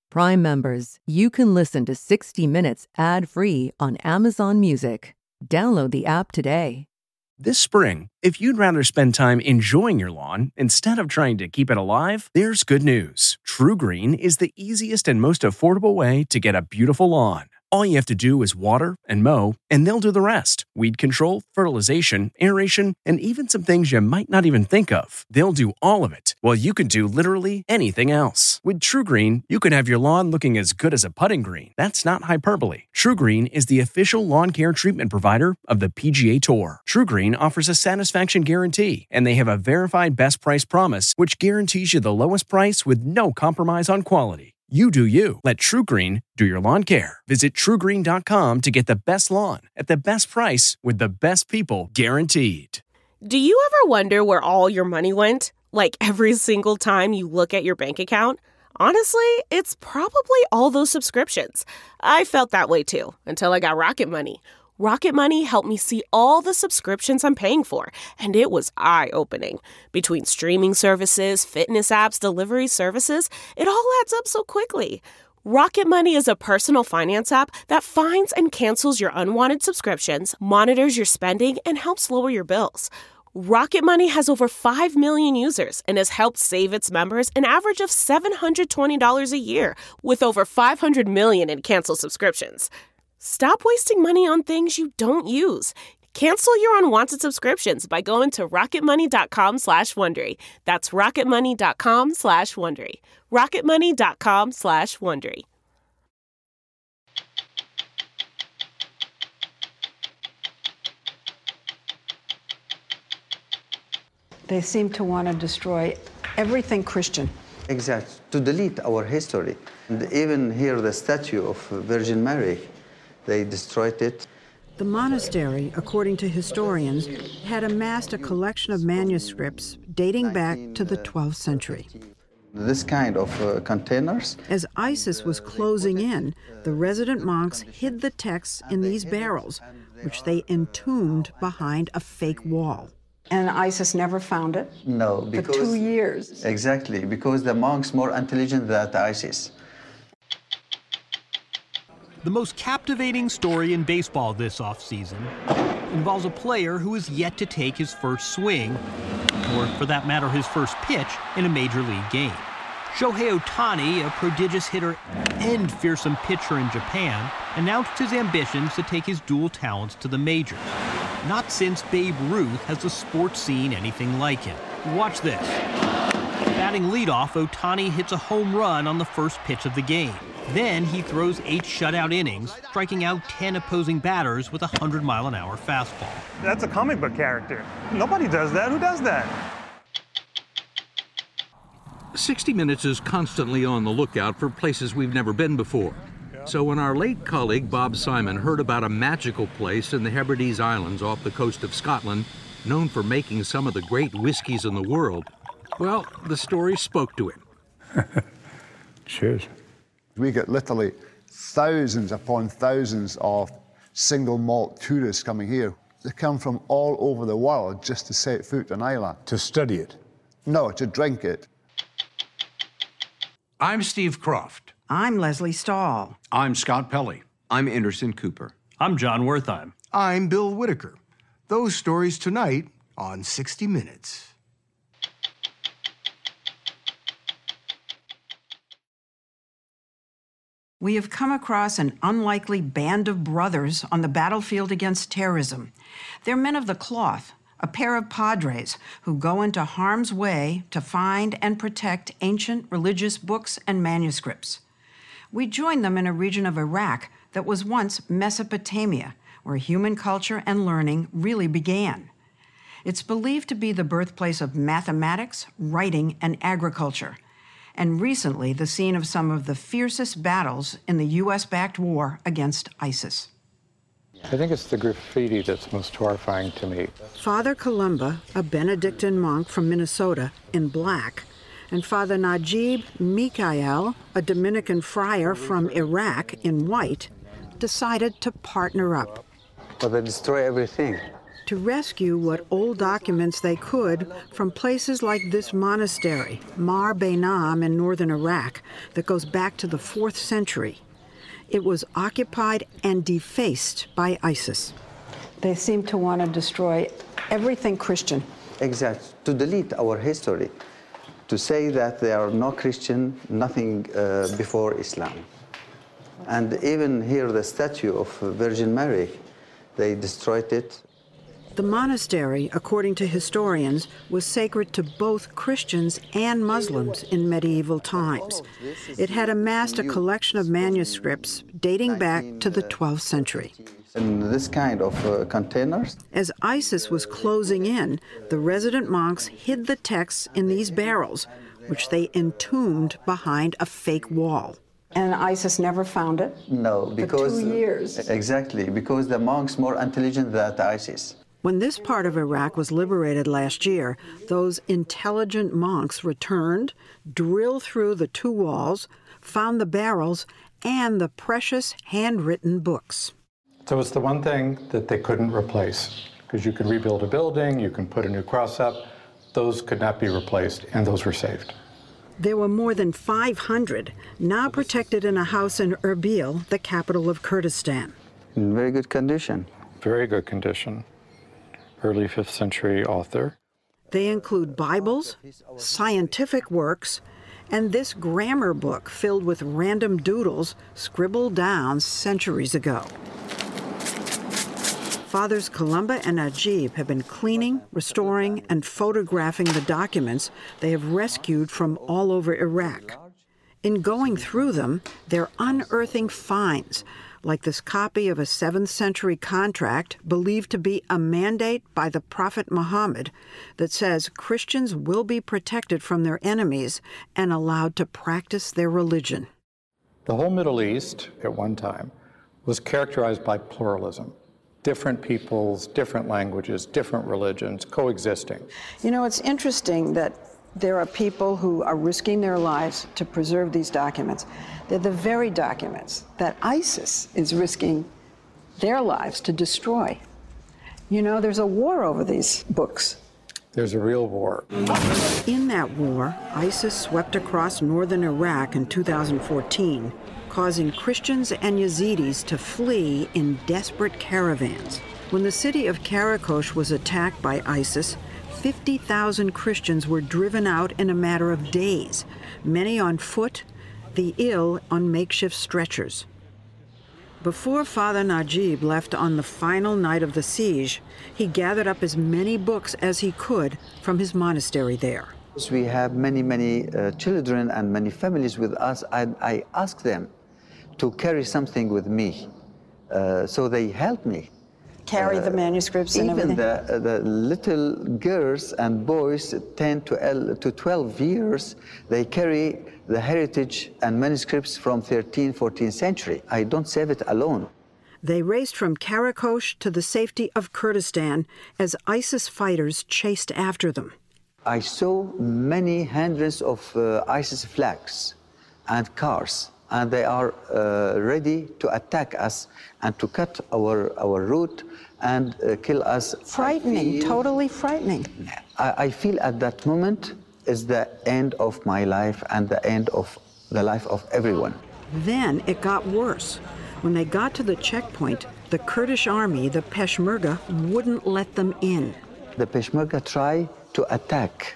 Prime members, you can listen to 60 Minutes ad-free on Amazon Music. Download the app today. This spring, if you'd rather spend time enjoying your lawn instead of trying to keep it alive, there's good news. TruGreen is the easiest and most affordable way to get a beautiful lawn. All you have to do is water and mow, and they'll do the rest. Weed control, fertilization, aeration, and even some things you might not even think of. They'll do all of it, while you can do literally anything else. With TruGreen, you can have your lawn looking as good as a putting green. That's not hyperbole. TruGreen is the official lawn care treatment provider of the PGA Tour. TruGreen offers a satisfaction guarantee, and they have a verified best price promise, which guarantees you the lowest price with no compromise on quality. You do you. Let TruGreen do your lawn care. Visit TruGreen.com to get the best lawn at the best price with the best people guaranteed. Do you ever wonder where all your money went? Like every single time you look at your bank account? Honestly, it's probably all those subscriptions. I felt that way too, until I got Rocket Money. Rocket Money helped me see all the subscriptions I'm paying for, and it was eye-opening. Between streaming services, fitness apps, delivery services, it all adds up so quickly. Rocket Money is a personal finance app that finds and cancels your unwanted subscriptions, monitors your spending, and helps lower your bills. Rocket Money has over 5 million users and has helped save its members an average of $720 a year, with over 500 million in canceled subscriptions. Stop wasting money on things you don't use. Cancel your unwanted subscriptions by going to rocketmoney.com/Wondery. That's rocketmoney.com/Wondery. rocketmoney.com/Wondery. They seem to want to destroy everything Christian. Exactly, to delete our history. And even here, the statue of Virgin Mary, they destroyed it. The monastery, according to historians, had amassed a collection of manuscripts dating back to the 12th century. This kind of containers. As ISIS was closing in, the resident monks hid the texts in these barrels, which they entombed behind a fake wall. And ISIS never found it? No, because... For 2 years. Exactly, because the monks more intelligent than ISIS. The most captivating story in baseball this offseason involves a player who is yet to take his first swing, or for that matter, his first pitch in a major league game. Shohei Ohtani, a prodigious hitter and fearsome pitcher in Japan, announced his ambitions to take his dual talents to the majors. Not since Babe Ruth has the sports seen anything like him. Watch this. Batting leadoff, Ohtani hits a home run on the first pitch of the game. Then he throws 8 shutout innings, striking out 10 opposing batters with a 100-mile-an-hour fastball. That's a comic book character. Nobody does that. Who does that? 60 Minutes is constantly on the lookout for places we've never been before. So when our late colleague Bob Simon heard about a magical place in the Hebrides Islands off the coast of Scotland, known for making some of the great whiskeys in the world, well, the story spoke to him. Cheers. We get literally thousands upon thousands of single malt tourists coming here. They come from all over the world just to set foot on Islay. To study it? No, to drink it. I'm Steve Croft. I'm Leslie Stahl. I'm Scott Pelley. I'm Anderson Cooper. I'm John Wertheim. I'm Bill Whitaker. Those stories tonight on 60 Minutes. We have come across an unlikely band of brothers on the battlefield against terrorism. They're men of the cloth, a pair of padres who go into harm's way to find and protect ancient religious books and manuscripts. We join them in a region of Iraq that was once Mesopotamia, where human culture and learning really began. It's believed to be the birthplace of mathematics, writing, and agriculture, and recently the scene of some of the fiercest battles in the U.S.-backed war against ISIS. I think it's the graffiti that's most horrifying to me. Father Columba, a Benedictine monk from Minnesota, in black, and Father Najib Mikhail, a Dominican friar from Iraq, in white, decided to partner up. But they destroy everything. to rescue what old documents they could from places like this monastery, Mar Bainam in northern Iraq, that goes back to the 4th century. It was occupied and defaced by ISIS. They seem to want to destroy everything Christian. Exactly, to delete our history, to say that there are no Christian, nothing before Islam. And even here, the statue of Virgin Mary, they destroyed it. The monastery, according to historians, was sacred to both Christians and Muslims in medieval times. It had amassed a collection of manuscripts dating back to the 12th century. In this kind of containers. As ISIS was closing in, the resident monks hid the texts in these barrels, which they entombed behind a fake wall. And ISIS never found it? No, because... For 2 years. Exactly, because the monks more intelligent than the ISIS. When this part of Iraq was liberated last year, those intelligent monks returned, drilled through the 2 walls, found the barrels, and the precious handwritten books. So it's the one thing that they couldn't replace, because you can rebuild a building, you can put a new cross up. Those could not be replaced, and those were saved. There were more than 500, now protected in a house in Erbil, the capital of Kurdistan. In very good condition. Very good condition. Early 5th century author. They include Bibles, scientific works, and this grammar book filled with random doodles scribbled down centuries ago. Fathers Columba and Najib have been cleaning, restoring, and photographing the documents they have rescued from all over Iraq. In going through them, they're unearthing finds, like this copy of a 7th century contract believed to be a mandate by the Prophet Muhammad that says Christians will be protected from their enemies and allowed to practice their religion. The whole Middle East, at one time, was characterized by pluralism. Different peoples, different languages, different religions coexisting. You know, it's interesting that there are people who are risking their lives to preserve these documents. They're the very documents that ISIS is risking their lives to destroy. You know, there's a war over these books. There's a real war. In that war, ISIS swept across northern Iraq in 2014, causing Christians and Yazidis to flee in desperate caravans. When the city of Karakosh was attacked by ISIS, 50,000 Christians were driven out in a matter of days, many on foot, the ill on makeshift stretchers. Before Father Najib left on the final night of the siege, he gathered up as many books as he could from his monastery there. We have many children and many families with us. I asked them to carry something with me, so they helped me. Carry the manuscripts and everything? Even the little girls and boys, 10 to 12 years, they carry the heritage and manuscripts from 13th, 14th century. I don't save it alone. They raced from Karakosh to the safety of Kurdistan as ISIS fighters chased after them. I saw many hundreds of ISIS flags and cars, and they are ready to attack us and to cut our route and kill us. Frightening, totally frightening. I feel at that moment is the end of my life and the end of the life of everyone. Then it got worse. When they got to the checkpoint, the Kurdish army, the Peshmerga, wouldn't let them in. The Peshmerga tried to attack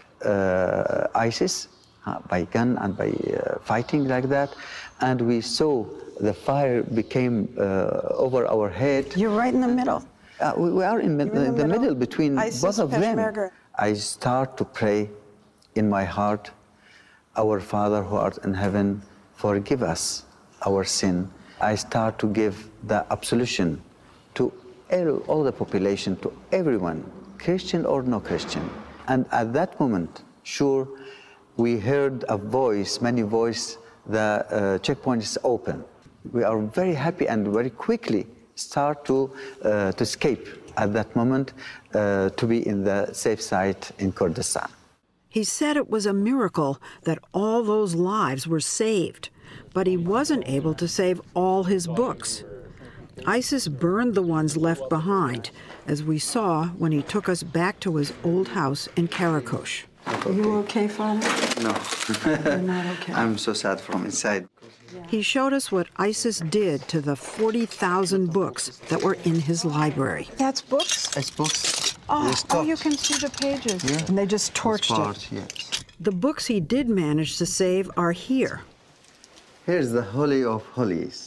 ISIS by gun and by fighting like that, and we saw the fire became over our head. You're right in the middle. We are in the middle between ISIS, both of Peshmerga. them. I start to pray in my heart, our Father who art in heaven, forgive us our sin. I start to give the absolution to all the population, to everyone, Christian or no Christian. And at that moment, sure, we heard a voice, many voices, the checkpoint is open. We are very happy and very quickly start to escape at that moment to be in the safe side in Kurdistan. He said it was a miracle that all those lives were saved, but he wasn't able to save all his books. ISIS burned the ones left behind, as we saw when he took us back to his old house in Karakosh. Are you okay, Father? No. You're not okay. I'm so sad from inside. He showed us what ISIS did to the 40,000 books that were in his library. That's books? It's books. Oh, you can see the pages. Yeah. And they just torched it. Yes. The books he did manage to save are here. Here's the Holy of Holies.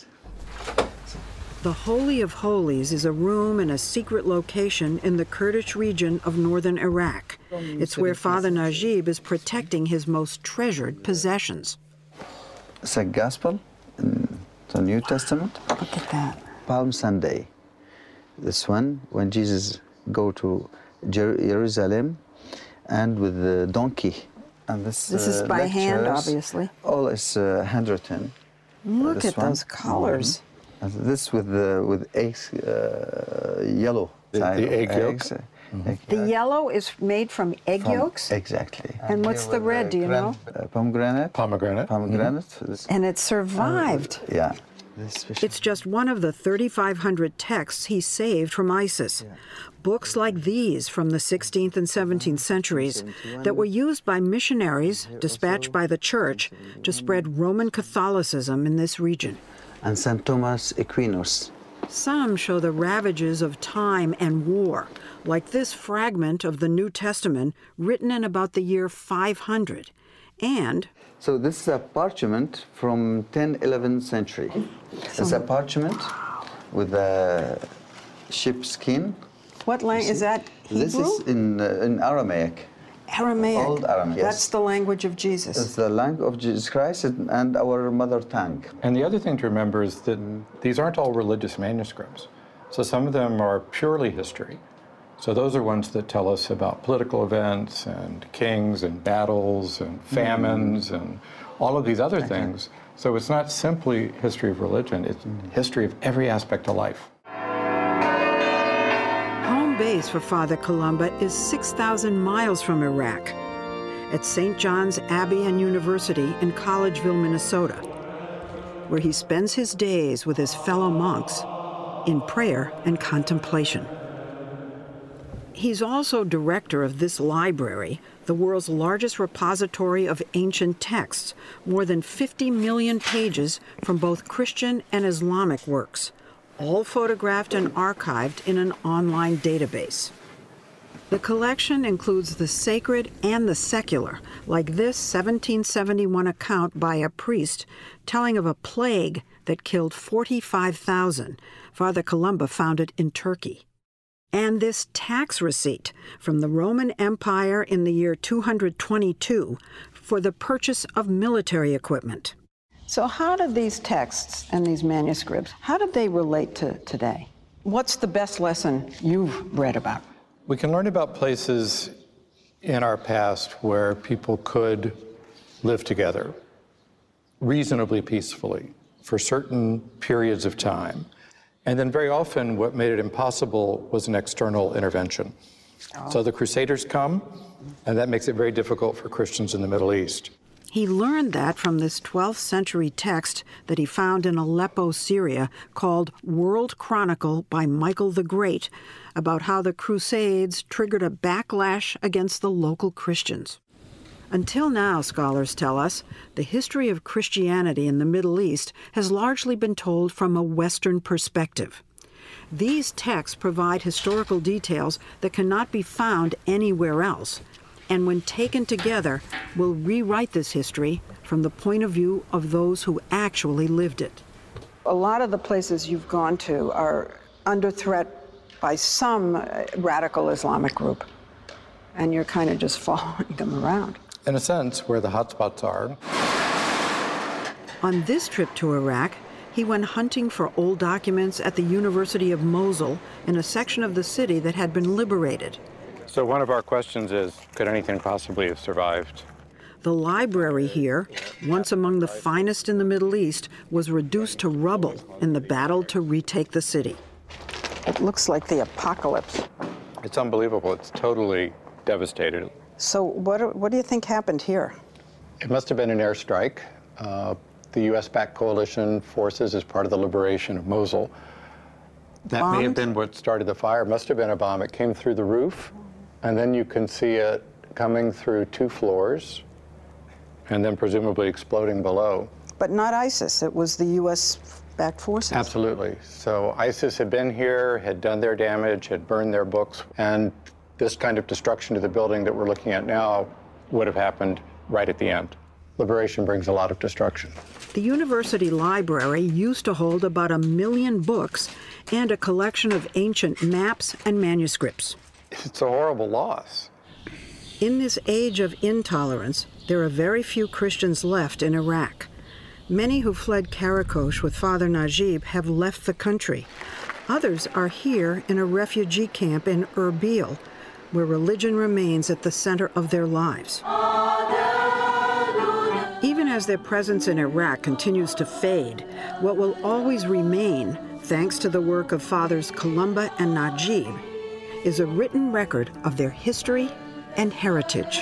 The Holy of Holies is a room in a secret location in the Kurdish region of northern Iraq. It's where Father Najib is protecting his most treasured possessions. It's a gospel in the New Testament. Look at that. Palm Sunday. This one, when Jesus go to Jerusalem and with the donkey. And this is by hand, obviously. All is handwritten. Look at those colors. And this with eggs, yellow. The egg yolks? The yellow is made from egg yolks? Exactly. And what's the red, do you know? Pomegranate. Pomegranate. And it survived. Yeah. It's just one of the 3,500 texts he saved from ISIS. Books like these from the 16th and 17th centuries that were used by missionaries dispatched by the church to spread Roman Catholicism in this region. And St. Thomas Aquinas. Some show the ravages of time and war, like this fragment of the New Testament written in about the year 500. And so this is a parchment from 10th, 11th century. It's a parchment with a sheep skin. What language is that? Hebrew? This is in Aramaic. Aramaic. Old Aramaic. That's Yes. the language of Jesus. It's the language of Jesus Christ and our mother tongue. And the other thing to remember is that these aren't all religious manuscripts. So some of them are purely history. So those are ones that tell us about political events and kings and battles and famines and all of these other things. So it's not simply history of religion, it's history of every aspect of life. Home base for Father Columba is 6,000 miles from Iraq, at St. John's Abbey and University in Collegeville, Minnesota, where he spends his days with his fellow monks in prayer and contemplation. He's also director of this library, the world's largest repository of ancient texts, more than 50 million pages from both Christian and Islamic works, all photographed and archived in an online database. The collection includes the sacred and the secular, like this 1771 account by a priest telling of a plague that killed 45,000. Father Columba found it in Turkey. And this tax receipt from the Roman Empire in the year 222 for the purchase of military equipment. So how did these texts and these manuscripts, how did they relate to today? What's the best lesson you've read about? We can learn about places in our past where people could live together reasonably peacefully for certain periods of time. And then very often what made it impossible was an external intervention. So the Crusaders come, and that makes it very difficult for Christians in the Middle East. He learned that from this 12th century text that he found in Aleppo, Syria, called World Chronicle by Michael the Great, about how the Crusades triggered a backlash against the local Christians. Until now, scholars tell us, the history of Christianity in the Middle East has largely been told from a Western perspective. These texts provide historical details that cannot be found anywhere else, and when taken together, will rewrite this history from the point of view of those who actually lived it. A lot of the places you've gone to are under threat by some radical Islamic group, and you're kind of just following them around. In a sense, where the hotspots are. On this trip to Iraq, he went hunting for old documents at the University of Mosul in a section of the city that had been liberated. So one of our questions is, could anything possibly have survived? The library here, once among the finest in the Middle East, was reduced to rubble in the battle to retake the city. It looks like the apocalypse. It's unbelievable. It's totally devastated. So what do you think happened here? It must have been an airstrike. The U.S.-backed coalition forces, as part of the liberation of Mosul, That may have been what started the fire. Must have been a bomb. It came through the roof, and then you can see it coming through 2 floors, and then presumably exploding below. But not ISIS. It was the U.S.-backed forces. Absolutely. So ISIS had been here, had done their damage, had burned their books, and this kind of destruction to the building that we're looking at now would have happened right at the end. Liberation brings a lot of destruction. The university library used to hold about 1 million books and a collection of ancient maps and manuscripts. It's a horrible loss. In this age of intolerance, there are very few Christians left in Iraq. Many who fled Karakosh with Father Najib have left the country. Others are here in a refugee camp in Erbil, where religion remains at the center of their lives. Even as their presence in Iraq continues to fade, what will always remain, thanks to the work of Fathers Columba and Najib, is a written record of their history and heritage.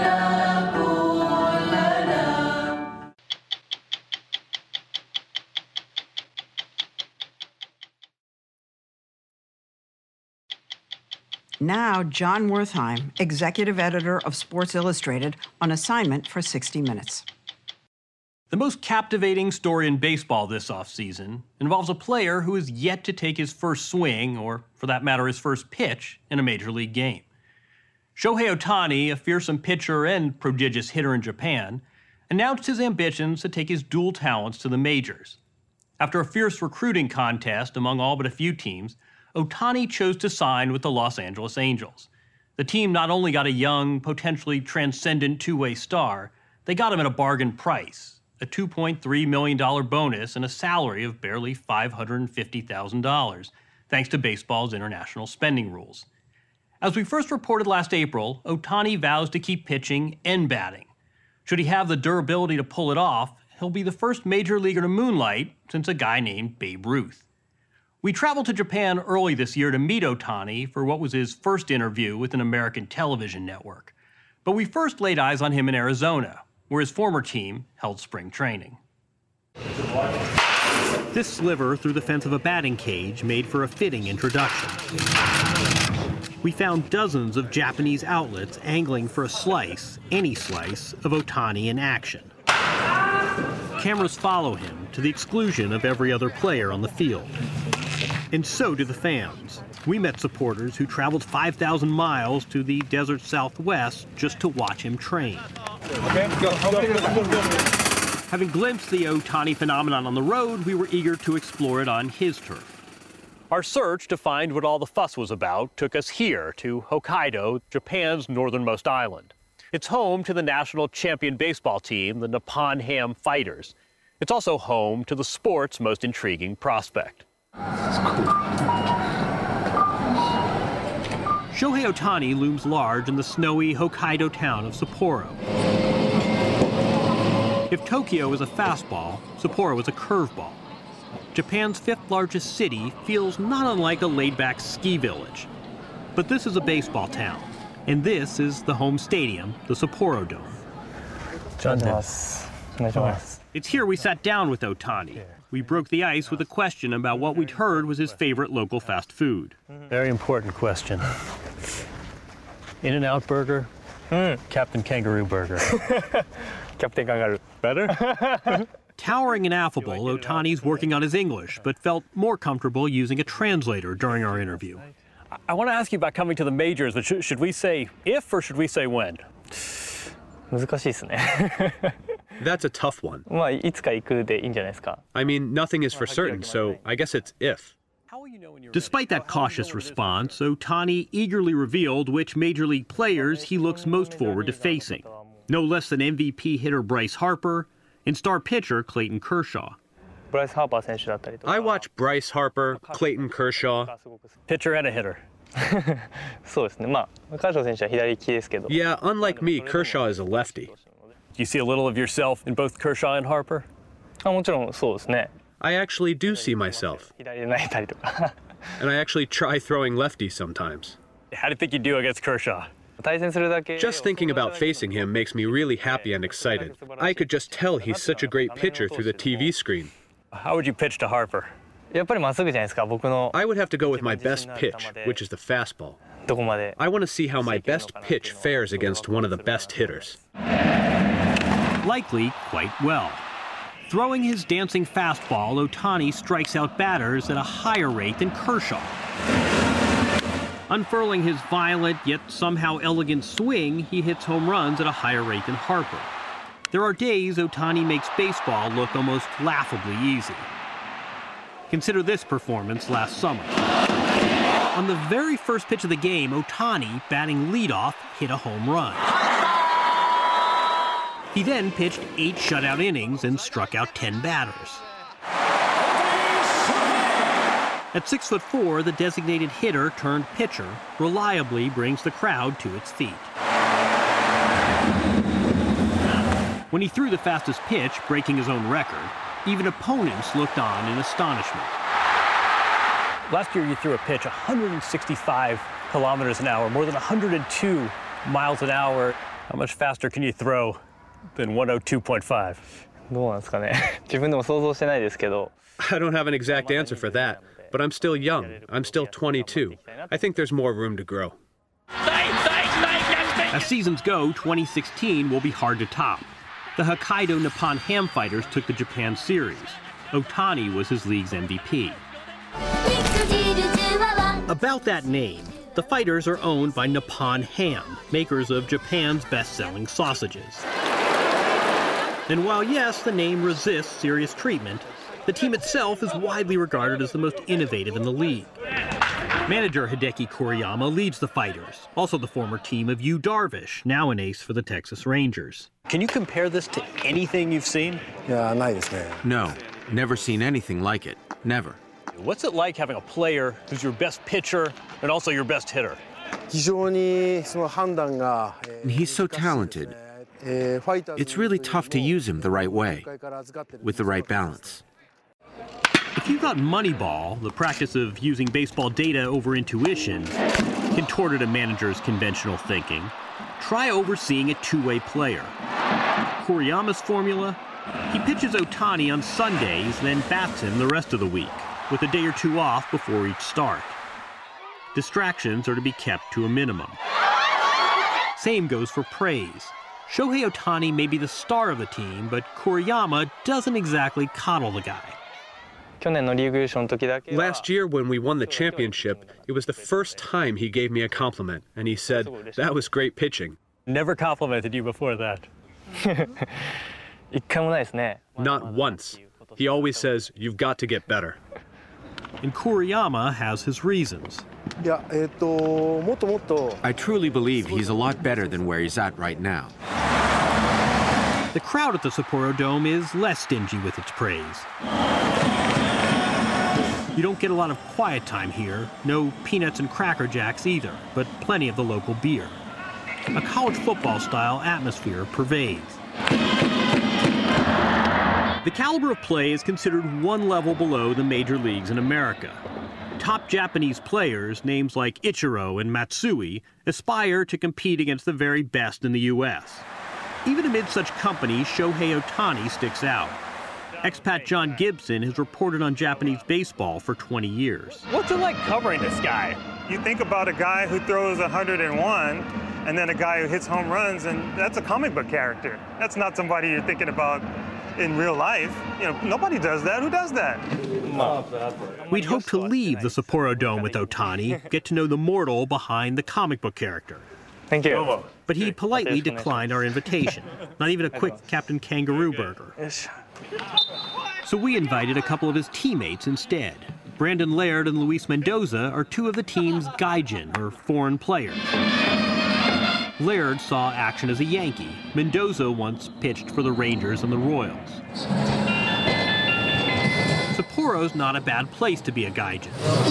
Now, John Wertheim, executive editor of Sports Illustrated, on assignment for 60 Minutes. The most captivating story in baseball this offseason involves a player who is yet to take his first swing, or for that matter, his first pitch, in a major league game. Shohei Ohtani, a fearsome pitcher and prodigious hitter in Japan, announced his ambitions to take his dual talents to the majors. After a fierce recruiting contest among all but a few teams, Ohtani chose to sign with the Los Angeles Angels. The team not only got a young, potentially transcendent two-way star, they got him at a bargain price, a $2.3 million bonus and a salary of barely $550,000, thanks to baseball's international spending rules. As we first reported last April, Ohtani vows to keep pitching and batting. Should he have the durability to pull it off, he'll be the first major leaguer to moonlight since a guy named Babe Ruth. We traveled to Japan early this year to meet Ohtani for what was his first interview with an American television network. But we first laid eyes on him in Arizona, where his former team held spring training. This sliver through the fence of a batting cage made for a fitting introduction. We found dozens of Japanese outlets angling for a slice, any slice, of Ohtani in action. Cameras follow him to the exclusion of every other player on the field. And so do the fans. We met supporters who traveled 5,000 miles to the desert Southwest just to watch him train. Okay, go. Having glimpsed the Ohtani phenomenon on the road, we were eager to explore it on his turf. Our search to find what all the fuss was about took us here to Hokkaido, Japan's northernmost island. It's home to the national champion baseball team, the Nippon Ham Fighters. It's also home to the sport's most intriguing prospect. That's cool. Shohei Ohtani looms large in the snowy Hokkaido town of Sapporo. If Tokyo is a fastball, Sapporo is a curveball. Japan's fifth largest city feels not unlike a laid-back ski village. But this is a baseball town, and this is the home stadium, the Sapporo Dome. It's here we sat down with Ohtani. We broke the ice with a question about what we'd heard was his favorite local fast food. Very important question. In-N-Out Burger, Captain Kangaroo Burger. Captain Kangaroo. Better? Towering and affable, Ohtani's working on his English, but felt more comfortable using a translator during our interview. I want to ask you about coming to the majors, but should we say if or should we say when? 難しいですね。 That's a tough one. まあいつか行くでいいんじゃないですか。 I mean, nothing is for certain, so I guess it's if. Despite that cautious response, Ohtani eagerly revealed which major league players he looks most forward to facing. No less than MVP hitter Bryce Harper and star pitcher Clayton Kershaw. I watch Bryce Harper, Clayton Kershaw. Pitcher and a hitter. そうですね。まあカーショー選手は左利きですけど。 Yeah, unlike me, Kershaw is a lefty. Do you see a little of yourself in both Kershaw and Harper? もちろんそうですね。 I actually do see myself. 左で投げたりとか。 And I actually try throwing lefty sometimes. How do you think you do against Kershaw? Just thinking about facing him makes me really happy and excited. I could just tell he's such a great pitcher through the TV screen. How would you pitch to Harper? I would have to go with my best pitch, which is the fastball. I want to see how my best pitch fares against one of the best hitters. Likely quite well. Throwing his dancing fastball, Ohtani strikes out batters at a higher rate than Kershaw. Unfurling his violent yet somehow elegant swing, he hits home runs at a higher rate than Harper. There are days Ohtani makes baseball look almost laughably easy. Consider this performance last summer. On the very first pitch of the game, Ohtani, batting leadoff, hit a home run. He then pitched 8 shutout innings and struck out 10 batters. At 6'4", the designated hitter turned pitcher reliably brings the crowd to its feet. When he threw the fastest pitch, breaking his own record, even opponents looked on in astonishment. Last year you threw a pitch 165 kilometers an hour, more than 102 miles an hour. How much faster can you throw than 102.5? I don't have an exact answer for that, but I'm still young. I'm still 22. I think there's more room to grow. As seasons go, 2016 will be hard to top. The Hokkaido Nippon Ham Fighters took the Japan Series. Ohtani was his league's MVP. About that name, the Fighters are owned by Nippon Ham, makers of Japan's best-selling sausages. And while yes, the name resists serious treatment, the team itself is widely regarded as the most innovative in the league. Manager Hideki Kuriyama leads the Fighters, also the former team of Yu Darvish, now an ace for the Texas Rangers. Can you compare this to anything you've seen? No, never seen anything like it. Never. What's it like having a player who's your best pitcher and also your best hitter? He's so talented. It's really tough to use him the right way, with the right balance. If you thought Moneyball, the practice of using baseball data over intuition, contorted a manager's conventional thinking, try overseeing a two-way player. Kuriyama's formula? He pitches Ohtani on Sundays, then bats him the rest of the week, with a day or two off before each start. Distractions are to be kept to a minimum. Same goes for praise. Shohei Ohtani may be the star of the team, but Kuriyama doesn't exactly coddle the guy. Last year when we won the championship, it was the first time he gave me a compliment, and he said, "That was great pitching." Never complimented you before that. Not once. He always says, "You've got to get better." And Kuriyama has his reasons. I truly believe he's a lot better than where he's at right now. The crowd at the Sapporo Dome is less stingy with its praise. You don't get a lot of quiet time here, no peanuts and Cracker Jacks either, but plenty of the local beer. A college football-style atmosphere pervades. The caliber of play is considered one level below the major leagues in America. Top Japanese players, names like Ichiro and Matsui, aspire to compete against the very best in the U.S. Even amid such company, Shohei Ohtani sticks out. Expat John Gibson has reported on Japanese baseball for 20 years. What's it like covering this guy? You think about a guy who throws 101 and then a guy who hits home runs, and that's a comic book character. That's not somebody you're thinking about in real life. You know, nobody does that. Who does that? We'd hoped to leave the Sapporo Dome with Ohtani, get to know the mortal behind the comic book character. Thank you. But he politely declined our invitation. Not even a quick Captain Kangaroo burger. So we invited a couple of his teammates instead. Brandon Laird and Luis Mendoza are two of the team's gaijin, or foreign players. Laird saw action as a Yankee. Mendoza once pitched for the Rangers and the Royals. Sapporo's not a bad place to be a gaijin.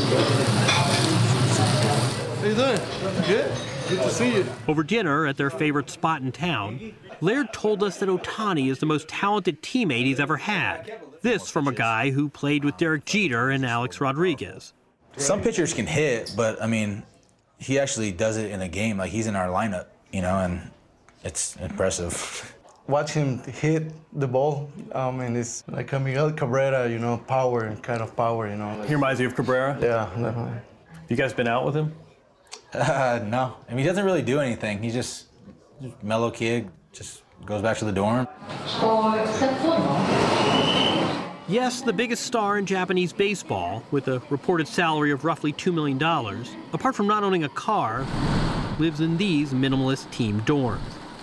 How you doing? Good? Good to see you. Over dinner at their favorite spot in town, Laird told us that Ohtani is the most talented teammate he's ever had. This from a guy who played with Derek Jeter and Alex Rodriguez. Some pitchers can hit, but I mean, he actually does it in a game. Like, he's in our lineup, you know, and it's impressive. watch him hit the ball, and it's like Miguel Cabrera, you know, power, kind of power, you know. He reminds you of Cabrera? Yeah, definitely. You guys been out with him? No. I mean, he doesn't really do anything. He's just a mellow kid, just goes back to the dorm. Yes, the biggest star in Japanese baseball, with a reported salary of roughly $2 million, apart from not owning a car, lives in these minimalist team dorms.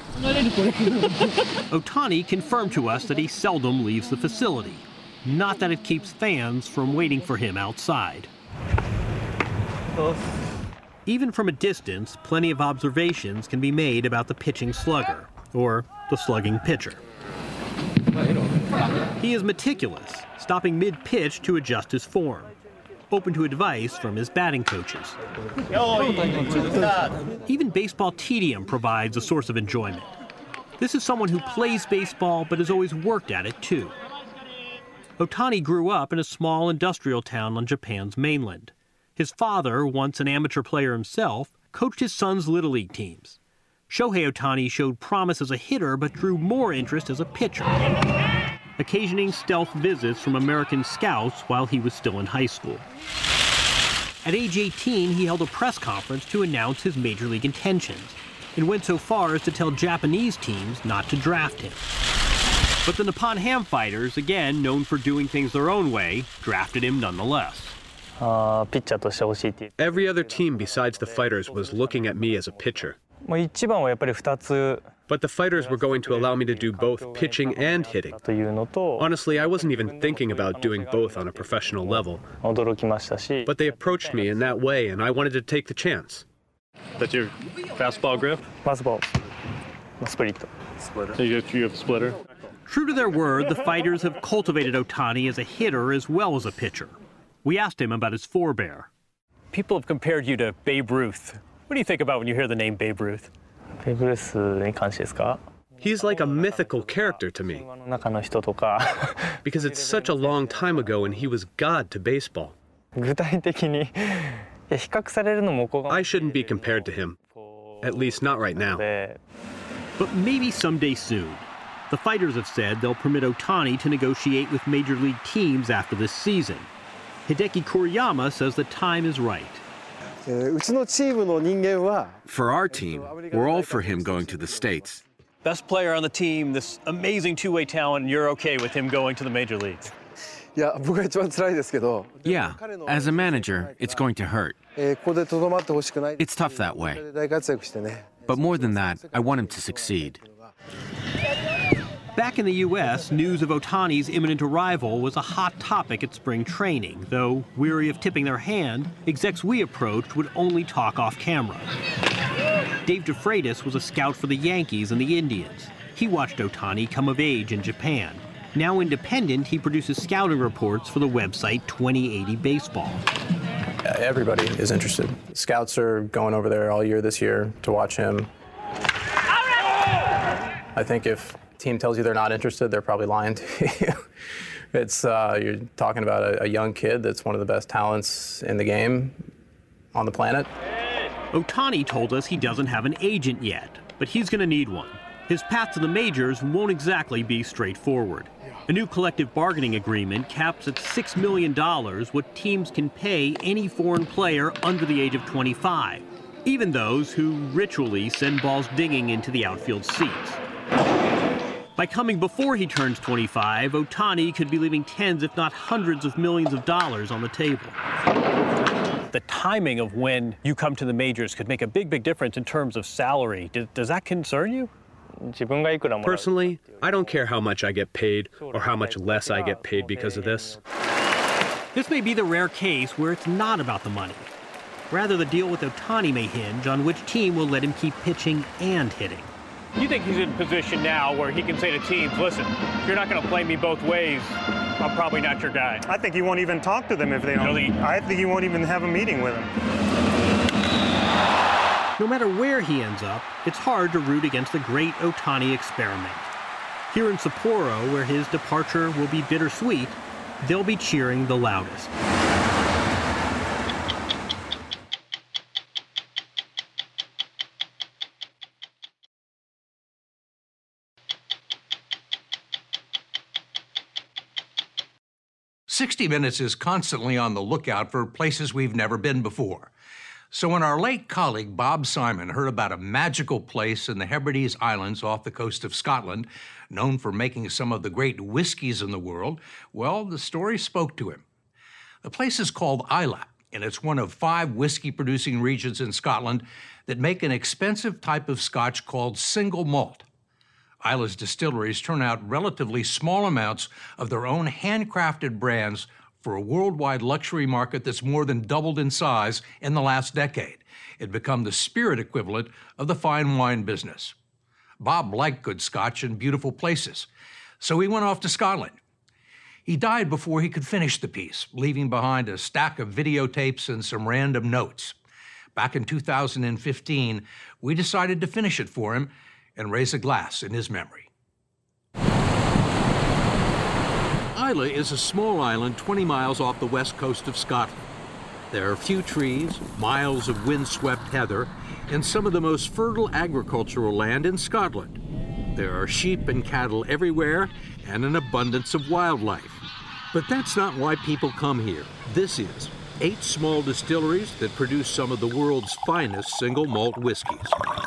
Ohtani confirmed to us that he seldom leaves the facility, not that it keeps fans from waiting for him outside. Even from a distance, plenty of observations can be made about the pitching slugger, or the slugging pitcher. He is meticulous, stopping mid-pitch to adjust his form, open to advice from his batting coaches. Even baseball tedium provides a source of enjoyment. This is someone who plays baseball but has always worked at it too. Ohtani grew up in a small industrial town on Japan's mainland. His father, once an amateur player himself, coached his son's Little League teams. Shohei Ohtani showed promise as a hitter but drew more interest as a pitcher, occasioning stealth visits from American scouts while he was still in high school. At age 18, he held a press conference to announce his major league intentions and went so far as to tell Japanese teams not to draft him. But the Nippon Ham Fighters, again known for doing things their own way, drafted him nonetheless. Every other team besides the Fighters was looking at me as a pitcher. But the Fighters were going to allow me to do both pitching and hitting. Honestly, I wasn't even thinking about doing both on a professional level. But they approached me in that way, and I wanted to take the chance. That's your fastball grip? Fastball. Split. So you have a splitter? True to their word, the Fighters have cultivated Ohtani as a hitter as well as a pitcher. We asked him about his forebear. People have compared you to Babe Ruth. What do you think about when you hear the name Babe Ruth? He's like a mythical character to me. Because it's such a long time ago and he was God to baseball. I shouldn't be compared to him. At least not right now. But maybe someday soon. The Fighters have said they'll permit Ohtani to negotiate with major league teams after this season. Hideki Kuriyama says the time is right. For our team, we're all for him going to the States. Best player on the team, this amazing two-way talent, and you're okay with him going to the major leagues? Yeah, as a manager, it's going to hurt. It's tough that way. But more than that, I want him to succeed. Back in the U.S., news of Ohtani's imminent arrival was a hot topic at spring training, though, weary of tipping their hand, execs we approached would only talk off camera. Dave DeFreitas was a scout for the Yankees and the Indians. He watched Ohtani come of age in Japan. Now independent, he produces scouting reports for the website 2080 Baseball. Everybody is interested. Scouts are going over there all year this year to watch him. I think if a team tells you they're not interested, they're probably lying to you. It's you're talking about a young kid that's one of the best talents in the game on the planet. Ohtani told us he doesn't have an agent yet, but he's going to need one. His path to the majors won't exactly be straightforward. A new collective bargaining agreement caps at $6 million what teams can pay any foreign player under the age of 25, even those who ritually send balls dinging into the outfield seats. By coming before he turns 25, Ohtani could be leaving tens, if not hundreds of millions of dollars on the table. The timing of when you come to the majors could make a big, big difference in terms of salary. Does that concern you? Personally, I don't care how much I get paid or how much less I get paid because of this. This may be the rare case where it's not about the money. Rather, the deal with Ohtani may hinge on which team will let him keep pitching and hitting. You think he's in a position now where he can say to teams, listen, if you're not going to play me both ways, I'm probably not your guy. I think he won't even talk to them if they don't. Really? I think he won't even have a meeting with them. No matter where he ends up, it's hard to root against the great Ohtani experiment. Here in Sapporo, where his departure will be bittersweet, they'll be cheering the loudest. 60 Minutes is constantly on the lookout for places we've never been before. So when our late colleague Bob Simon heard about a magical place in the Hebrides Islands off the coast of Scotland, known for making some of the great whiskies in the world, well, the story spoke to him. The place is called Islay, and it's one of 5 whiskey-producing regions in Scotland that make an expensive type of Scotch called single malt. Islay's distilleries turn out relatively small amounts of their own handcrafted brands for a worldwide luxury market that's more than doubled in size in the last decade. It became the spirit equivalent of the fine wine business. Bob liked good Scotch and beautiful places, so he went off to Scotland. He died before he could finish the piece, leaving behind a stack of videotapes and some random notes. Back in 2015, we decided to finish it for him and raise a glass in his memory. Islay is a small island 20 miles off the west coast of Scotland. There are few trees, miles of windswept heather, and some of the most fertile agricultural land in Scotland. There are sheep and cattle everywhere and an abundance of wildlife. But that's not why people come here. This is 8 small distilleries that produce some of the world's finest single malt whiskies.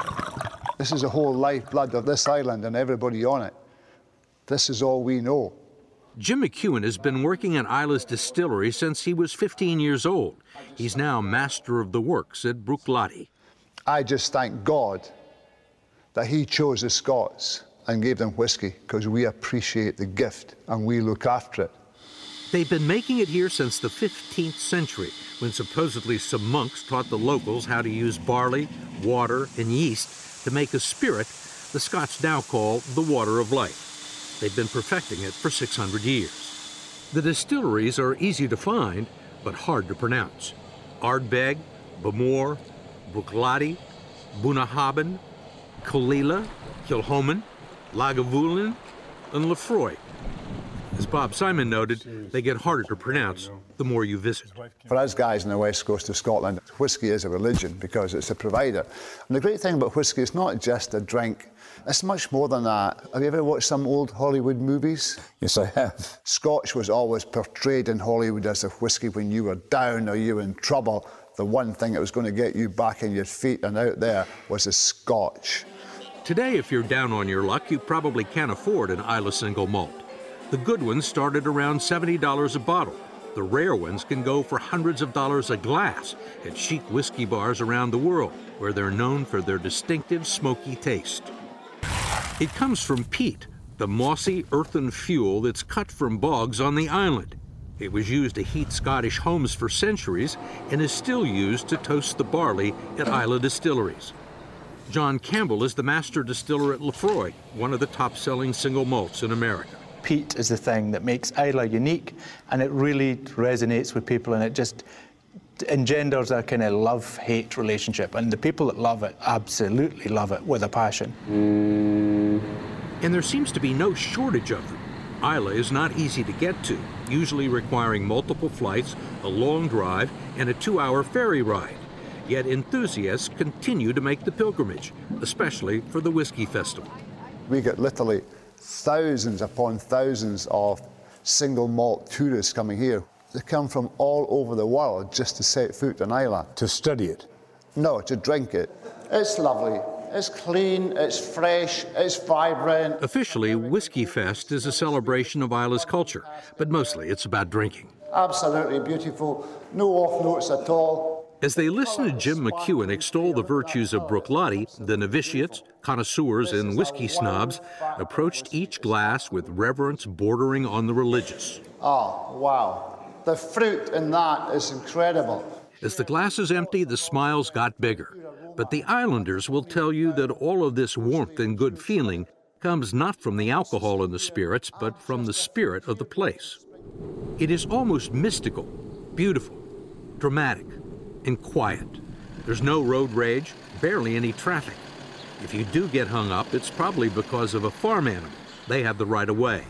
This is the whole lifeblood of this island and everybody on it. This is all we know. Jim McEwen has been working at Islay's distillery since he was 15 years old. He's now master of the works at Bruichladdich. I just thank God that he chose the Scots and gave them whiskey, because we appreciate the gift and we look after it. They've been making it here since the 15th century, when supposedly some monks taught the locals how to use barley, water, and yeast to make a spirit the Scots now call the water of life. They've been perfecting it for 600 years. The distilleries are easy to find, but hard to pronounce. Ardbeg, Bamore, Bruichladdich, Bunnahabhain, Killala, Kilchoman, Lagavulin, and Laphroaig. As Bob Simon noted, they get harder to pronounce the more you visit. For us guys on the west coast of Scotland, whiskey is a religion because it's a provider. And the great thing about whiskey is not just a drink, it's much more than that. Have you ever watched some old Hollywood movies? Yes, I have. Scotch was always portrayed in Hollywood as a whiskey when you were down or you were in trouble. The one thing that was going to get you back on your feet and out there was a Scotch. Today, if you're down on your luck, you probably can't afford an Islay single malt. The good ones start at around $70 a bottle. The rare ones can go for hundreds of dollars a glass at chic whiskey bars around the world, where they're known for their distinctive smoky taste. It comes from peat, the mossy earthen fuel that's cut from bogs on the island. It was used to heat Scottish homes for centuries and is still used to toast the barley at Islay distilleries. John Campbell is the master distiller at Laphroaig, one of the top-selling single malts in America. Peat is the thing that makes Islay unique, and it really resonates with people, and it just engenders a kind of love-hate relationship, and the people that love it absolutely love it with a passion. And there seems to be no shortage of them. Islay is not easy to get to, usually requiring multiple flights, a long drive, and a 2-hour ferry ride. Yet enthusiasts continue to make the pilgrimage, especially for the Whiskey Festival. We get literally thousands upon thousands of single malt tourists coming here. They come from all over the world just to set foot on Islay. To study it? No, to drink it. It's lovely. It's clean, it's fresh, it's vibrant. Officially, Whiskey Fest is a celebration of Islay's culture, but mostly it's about drinking. Absolutely beautiful. No off notes at all. As they listen to Jim McEwen extol the virtues of Bruichladdich, the novitiates, connoisseurs, and whiskey snobs approached each glass with reverence bordering on the religious. Oh, wow. The fruit in that is incredible. As the glasses empty, the smiles got bigger. But the Islanders will tell you that all of this warmth and good feeling comes not from the alcohol in the spirits, but from the spirit of the place. It is almost mystical, beautiful, dramatic, and quiet. There's no road rage, barely any traffic. If you do get hung up, it's probably because of a farm animal. They have the right of way.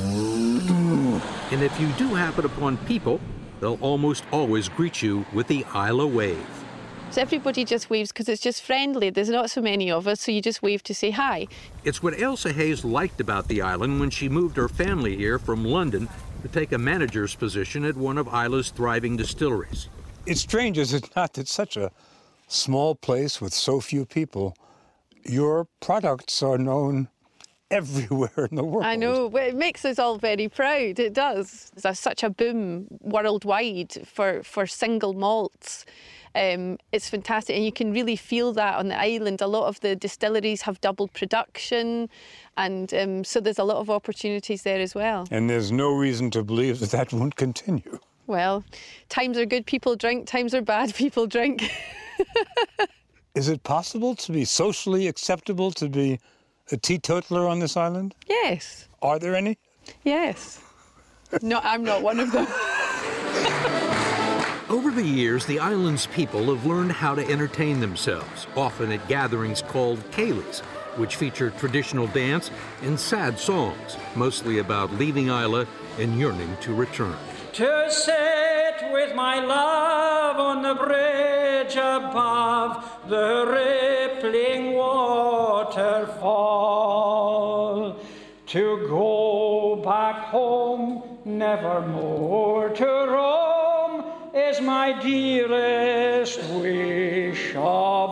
And if you do happen upon people, they'll almost always greet you with the Islay wave. So everybody just waves because it's just friendly. There's not so many of us, so you just wave to say hi. It's what Ailsa Hayes liked about the island when she moved her family here from London to take a manager's position at one of Isla's thriving distilleries. It's strange, is it not, that such a small place with so few people, your products are known everywhere in the world. I know, it makes us all very proud, it does. There's such a boom worldwide for single malts. It's fantastic, and you can really feel that on the island. A lot of the distilleries have doubled production, and so there's a lot of opportunities there as well. And there's no reason to believe that that won't continue. Well, times are good, people drink. Times are bad, people drink. Is it possible to be socially acceptable to be a teetotaler on this island? Yes. Are there any? Yes. No, I'm not one of them. Over the years, the island's people have learned how to entertain themselves, often at gatherings called ceilidhs, which feature traditional dance and sad songs, mostly about leaving Islay and yearning to return. To sit with my love on the bridge above the rippling waterfall, to go back home, never more to roam, is my dearest wish of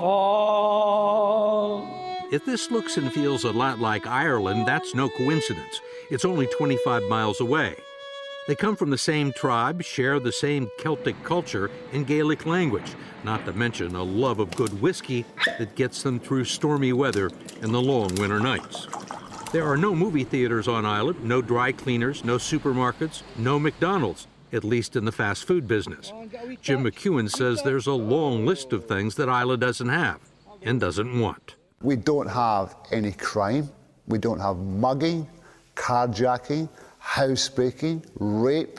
all. If this looks and feels a lot like Ireland, that's no coincidence. It's only 25 miles away. They come from the same tribe, share the same Celtic culture and Gaelic language, not to mention a love of good whiskey that gets them through stormy weather and the long winter nights. There are no movie theaters on Islay, no dry cleaners, no supermarkets, no McDonald's, at least in the fast food business. Jim McEwen says there's a long list of things that Islay doesn't have and doesn't want. We don't have any crime. We don't have mugging, carjacking, housebreaking, rape,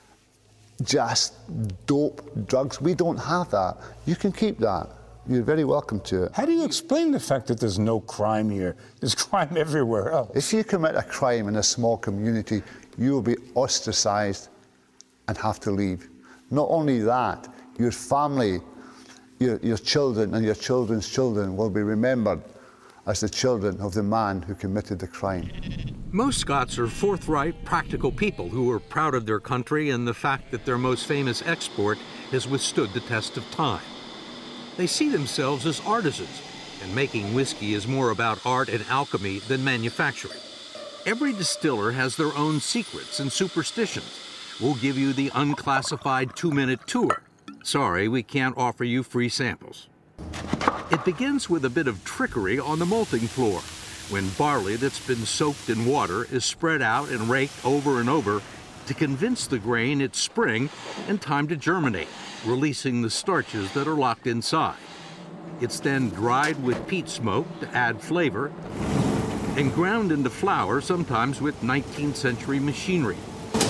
just dope, drugs. We don't have that. You can keep that. You're very welcome to it. How do you explain the fact that there's no crime here? There's crime everywhere else. If you commit a crime in a small community, you will be ostracized and have to leave. Not only that, your family, your children and your children's children will be remembered as the children of the man who committed the crime. Most Scots are forthright, practical people who are proud of their country and the fact that their most famous export has withstood the test of time. They see themselves as artisans, and making whiskey is more about art and alchemy than manufacturing. Every distiller has their own secrets and superstitions. We'll give you the unclassified 2-minute tour. Sorry, we can't offer you free samples. It begins with a bit of trickery on the malting floor, when barley that's been soaked in water is spread out and raked over and over to convince the grain it's spring and time to germinate, releasing the starches that are locked inside. It's then dried with peat smoke to add flavor and ground into flour, sometimes with 19th century machinery,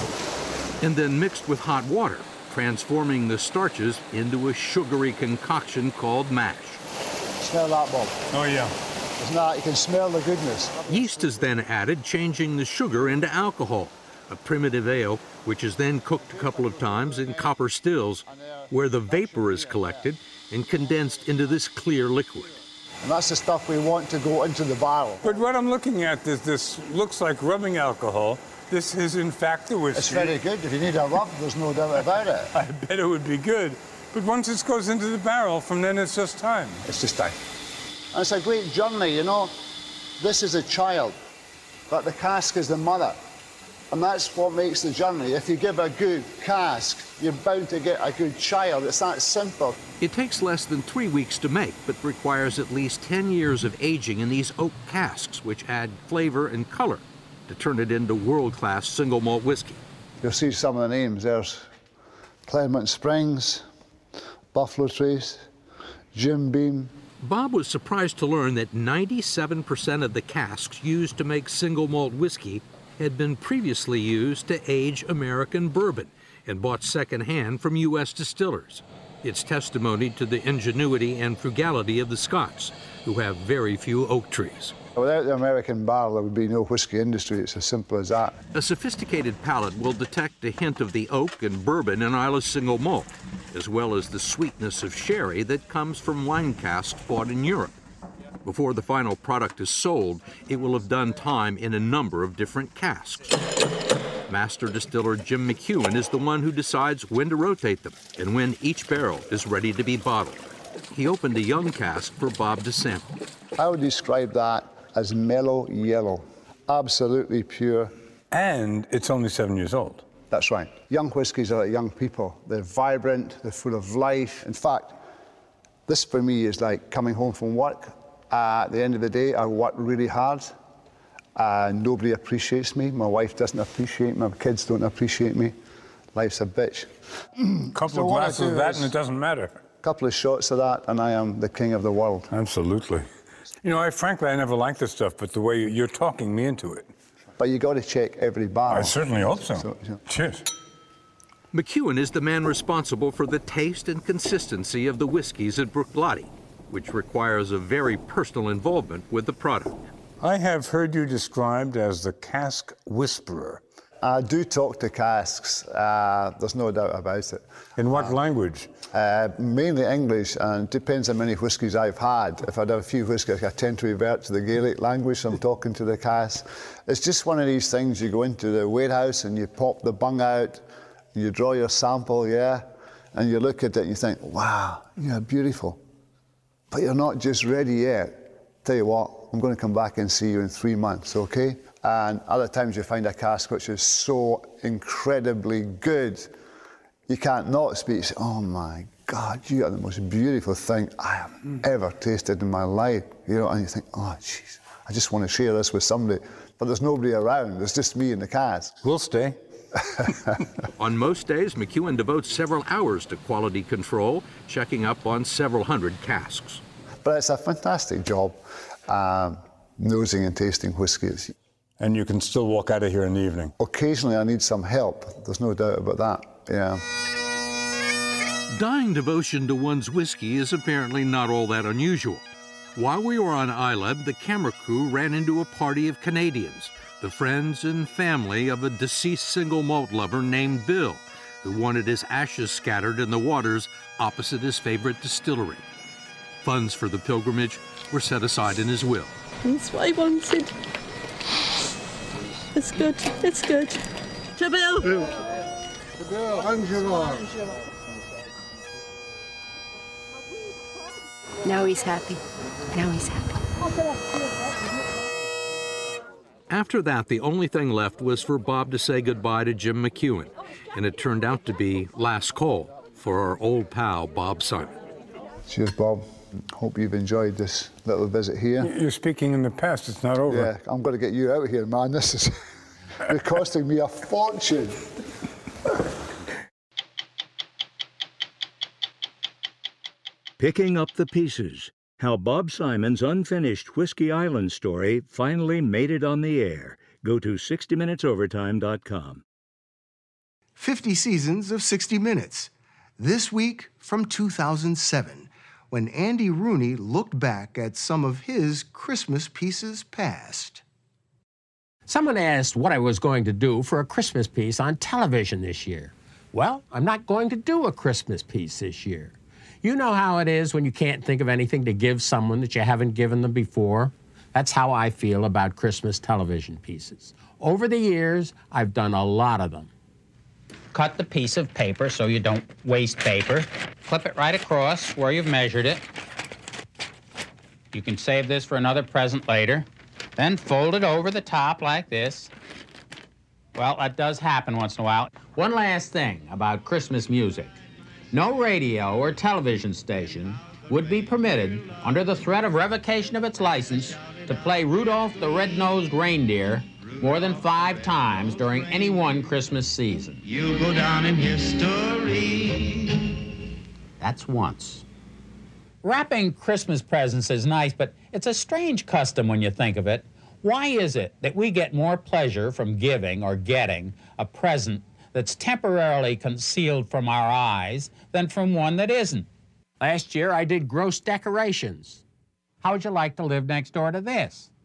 and then mixed with hot water, transforming the starches into a sugary concoction called mash. Smell that, Bob? Oh, yeah. Isn't that, you can smell the goodness. Yeast is then added, changing the sugar into alcohol, a primitive ale, which is then cooked a couple of times in copper stills, where the vapor is collected and condensed into this clear liquid. And that's the stuff we want to go into the barrel. But what I'm looking at is this looks like rubbing alcohol. This is, in fact, the whiskey. It's very good. If you need a rub, there's no doubt about it. I bet it would be good. But once it goes into the barrel, from then it's just time. It's just time. And it's a great journey, you know. This is a child, but the cask is the mother. And that's what makes the journey. If you give a good cask, you're bound to get a good child. It's that simple. It takes less than 3 weeks to make, but requires at least 10 years of aging in these oak casks, which add flavor and color to turn it into world-class single malt whiskey. You'll see some of the names. There's Claremont Springs, Buffalo Trace, Jim Beam. Bob was surprised to learn that 97% of the casks used to make single malt whiskey had been previously used to age American bourbon and bought secondhand from U.S. distillers. It's testimony to the ingenuity and frugality of the Scots, who have very few oak trees. Without the American barrel, there would be no whiskey industry. It's as simple as that. A sophisticated palate will detect a hint of the oak and bourbon in Isla's single malt, as well as the sweetness of sherry that comes from wine casks bought in Europe. Before the final product is sold, it will have done time in a number of different casks. Master distiller Jim McEwen is the one who decides when to rotate them and when each barrel is ready to be bottled. He opened a young cask for Bob to sample. I would describe that as mellow yellow, absolutely pure. And it's only 7 years old. That's right. Young whiskies are like young people. They're vibrant, they're full of life. In fact, this for me is like coming home from work. At the end of the day, I work really hard. Nobody appreciates me. My wife doesn't appreciate me. My kids don't appreciate me. Life's a bitch. Couple of glasses of that and it doesn't matter. A couple of shots of that and I am the king of the world. Absolutely. You know, frankly, I never liked this stuff, but the way you're talking me into it. But you got to check every barrel. I certainly hope so. Cheers. McEwen is the man responsible for the taste and consistency of the whiskeys at Bruichladdich, which requires a very personal involvement with the product. I have heard you described as the cask whisperer. I do talk to casks, there's no doubt about it. In what language? Mainly English, and it depends how many whiskies I've had. If I'd had a few whiskies, I tend to revert to the Gaelic language, so I'm talking to the cask. It's just one of these things, you go into the warehouse and you pop the bung out, you draw your sample, yeah, and you look at it and you think, wow, you're beautiful. But you're not just ready yet. Tell you what, I'm going to come back and see you in 3 months, okay? And other times you find a cask which is so incredibly good, you can't not speak. You say, oh my God, you are the most beautiful thing I have ever tasted in my life. You know, and you think, oh jeez, I just want to share this with somebody. But there's nobody around, there's just me and the cask. We'll stay. On most days, McEwen devotes several hours to quality control, checking up on several hundred casks. But it's a fantastic job, nosing and tasting whiskies. And you can still walk out of here in the evening? Occasionally I need some help, there's no doubt about that, yeah. Dying devotion to one's whiskey is apparently not all that unusual. While we were on Islay, the camera crew ran into a party of Canadians, the friends and family of a deceased single malt lover named Bill, who wanted his ashes scattered in the waters opposite his favorite distillery. Funds for the pilgrimage were set aside in his will. That's what I wanted. It's good, it's good. To Bill! To Bill, Angela. Now he's happy. Now he's happy. After that, the only thing left was for Bob to say goodbye to Jim McEwen, and it turned out to be last call for our old pal, Bob Simon. Cheers, Bob. Hope you've enjoyed this little visit here. You're speaking in the past, it's not over. Yeah, I'm going to get you out of here, man. This is costing me a fortune. Picking up the pieces. How Bob Simon's unfinished Whiskey Island story finally made it on the air. Go to 60minutesovertime.com. 50 seasons of 60 Minutes. This week from 2007, when Andy Rooney looked back at some of his Christmas pieces past. Someone asked what I was going to do for a Christmas piece on television this year. Well, I'm not going to do a Christmas piece this year. You know how it is when you can't think of anything to give someone that you haven't given them before? That's how I feel about Christmas television pieces. Over the years, I've done a lot of them. Cut the piece of paper so you don't waste paper. Clip it right across where you've measured it. You can save this for another present later. Then fold it over the top like this. Well, that does happen once in a while. One last thing about Christmas music. No radio or television station would be permitted, under the threat of revocation of its license, to play Rudolph the Red-Nosed Reindeer more than 5 times during any one Christmas season. You'll go down in history. That's once. Wrapping Christmas presents is nice, but it's a strange custom when you think of it. Why is it that we get more pleasure from giving or getting a present that's temporarily concealed from our eyes than from one that isn't? Last year, I did gross decorations. How would you like to live next door to this?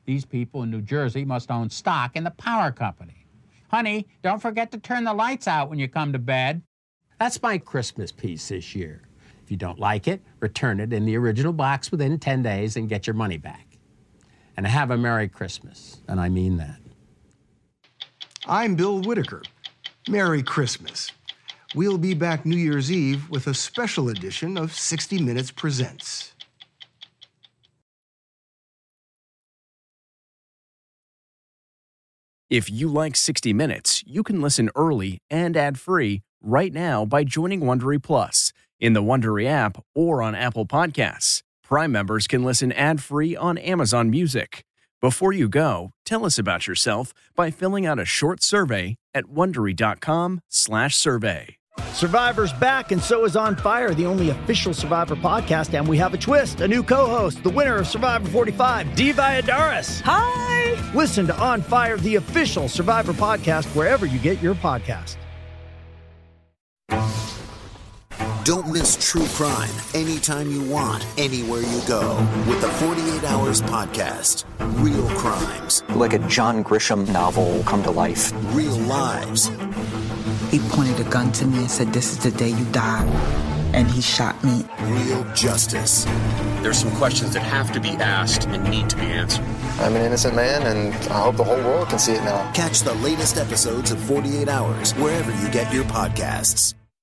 These people in New Jersey must own stock in the power company. Honey, don't forget to turn the lights out when you come to bed. That's my Christmas piece this year. If you don't like it, return it in the original box within 10 days and get your money back. And have a Merry Christmas, and I mean that. I'm Bill Whitaker. Merry Christmas. We'll be back New Year's Eve with a special edition of 60 Minutes Presents. If you like 60 Minutes, you can listen early and ad-free right now by joining Wondery Plus in the Wondery app or on Apple Podcasts. Prime members can listen ad-free on Amazon Music. Before you go, tell us about yourself by filling out a short survey at Wondery.com/survey. Survivor's back, and so is On Fire, the only official Survivor podcast, and we have a twist, a new co-host, the winner of Survivor 45, Dee Valladares. Hi! Listen to On Fire, the official Survivor podcast, wherever you get your podcast. Don't miss true crime anytime you want, anywhere you go, with the 48 Hours podcast. Real crimes. Like a John Grisham novel come to life. Real lives. He pointed a gun to me and said, "This is the day you die." And he shot me. Real justice. There's some questions that have to be asked and need to be answered. I'm an innocent man, and I hope the whole world can see it now. Catch the latest episodes of 48 Hours wherever you get your podcasts.